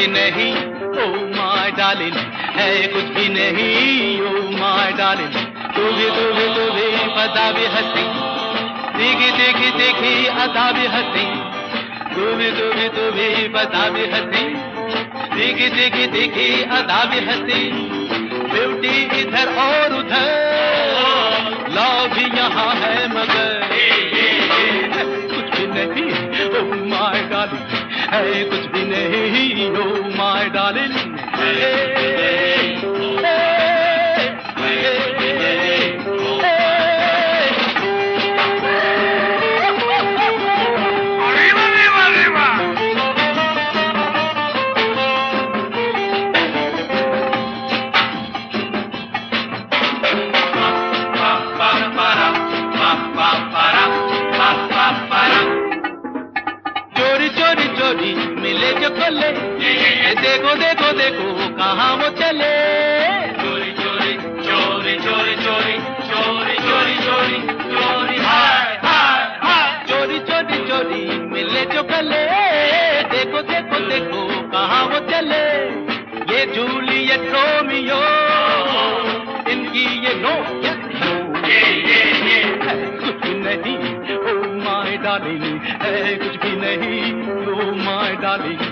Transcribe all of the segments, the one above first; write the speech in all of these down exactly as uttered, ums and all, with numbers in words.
भी नहीं, oh my darling, है कुछ भी नहीं, oh my darling। तू भी तू भी तू भी बता भी हंसी, देखी देखी देखी अदा भी हंसी। तू भी तू भी तू भी बता भी हंसी, देखी देखी देखी अदा भी हंसी। ब्यूटी इधर और उधर, लव भी यहाँ है मगर कुछ भी नहीं, oh my darling, है कुछ भी नहीं, oh my darling। चोरी चोरी चोरी मिले जो कले, देखो देखो देखो कहाँ वो चले। चोरी चोरी चोरी चोरी चोरी चोरी चोरी चोरी चोरी हाय हाय हाय। चोरी चोरी चोरी मिले जो कले, देखो देखो देखो कहाँ वो चले। ये जूलियट रोमियो, इनकी ये नो ये ये ये कुछ भी नहीं, oh my darling, है कुछ भी नहीं, oh my darling।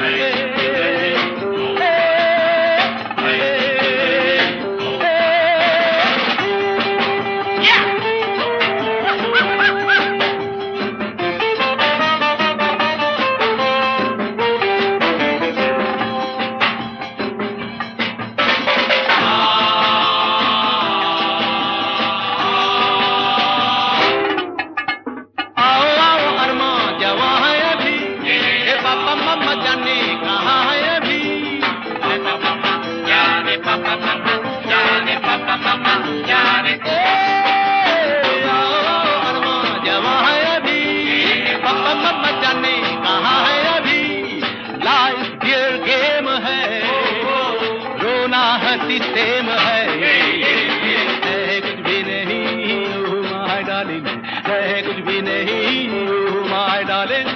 सेम है, है कुछ भी नहीं, oh my darling, है कुछ भी नहीं, oh my darling।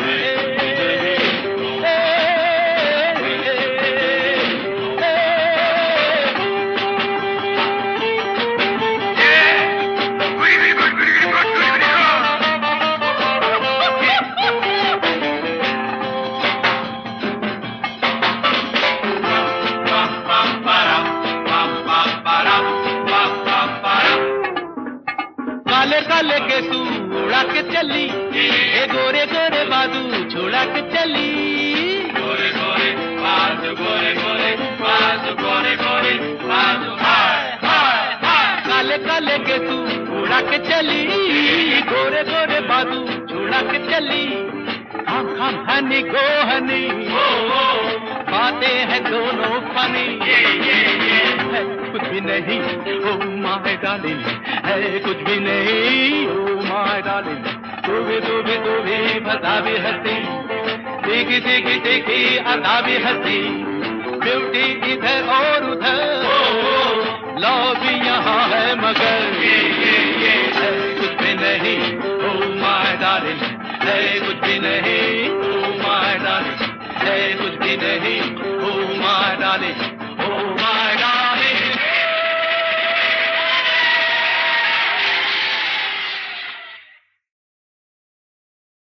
काले काले के तू उड़ा के चली, ये गोरे गोरे बाजू छोड़ा के चली। गोरे गोरे बाजू गोरे गोरे बाजू गोरे गोरे बाजू हाय हाय हाय। काले काले के तू उड़ा के चली, गोरे गोरे बाजू छोड़ा के चली। हम हम हनी गो हनी, बातें हैं दोनों फनी। ये ये ये है कुछ भी नहीं, oh my darling, है कुछ भी नहीं, oh my darling। तू भी तू भी तू भी बता भी हंसी, देखी देखी देखी अदा भी हंसी। ब्यूटी इधर और उधर, लव भी यहाँ है मगर ये ये ये है कुछ भी नहीं, oh my darling, है कुछ भी नहीं, oh my darling, है कुछ भी नहीं, oh my darling, oh my